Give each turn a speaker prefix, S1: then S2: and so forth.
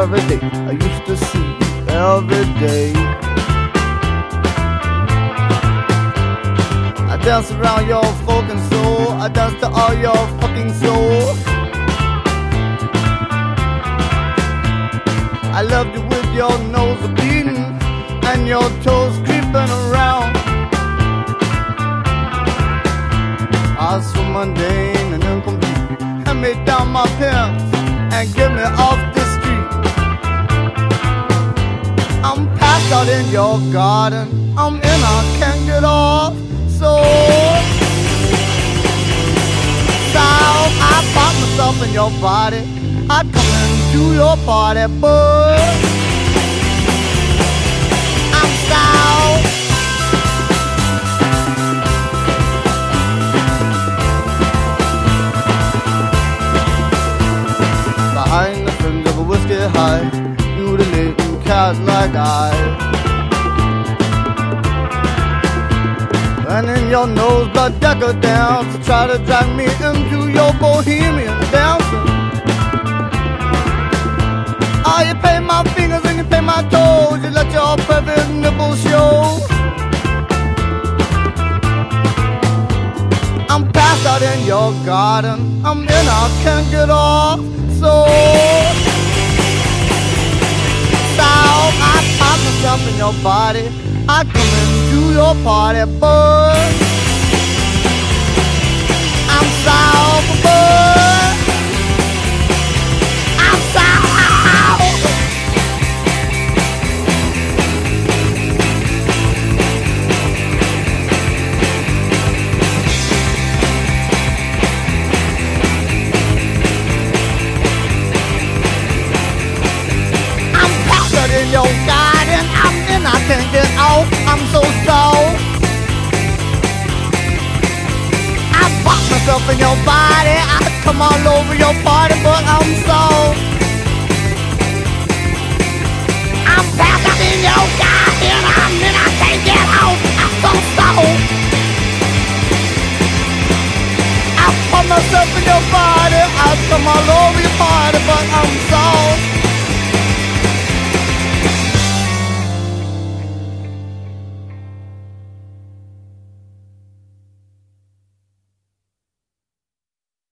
S1: every day. I used to see you every day. I dance around your fucking soul. I dance to all your fucking soul. I loved you with your nose bleeding and your toes creeping around. I was so mundane and incomplete. Hand me down my pants and get me off the street. I'm passed out in your garden. I'm in, I can't get off. So I pop myself in your body. I'd come into your party, but I'm south. Behind the fringe of a whiskey high, mutilating cats like I. And in your nose blood decker dance to try to drag me into your bohemian dancing. Oh, you paint my fingers and you paint my toes. You let your perfect nipples show. I'm passed out in your garden. I'm in, I can't get off. So I pop myself in your body. I come into your party, but I'm sour, but I'm sour. I'm powdered in your garden. I'm in, I can't get out. I'm so soft. I pop myself in your body. I come all over your party, but I'm soft. I'm packed up in your garden. I'm in, I can't get out. I'm so soft. I pop myself in your body. I come all over your party, but I'm soft.